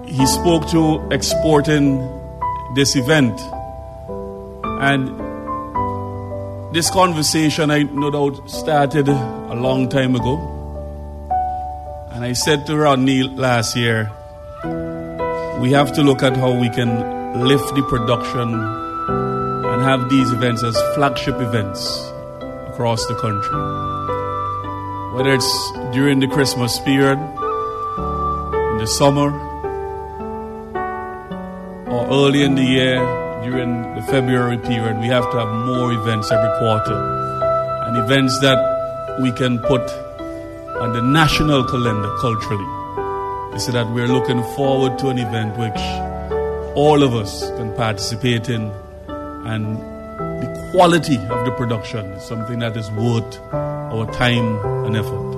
he spoke to exporting this event. And this conversation, I no doubt, started a long time ago. And I said to Rodney last year, we have to look at how we can lift the production and have these events as flagship events across the country. Whether it's during the Christmas period, in the summer, or early in the year, during the February period, we have to have more events every quarter. And events that we can put on the national calendar culturally. So that we're looking forward to an event which all of us can participate in, and the quality of the production is something that is worth our time and effort.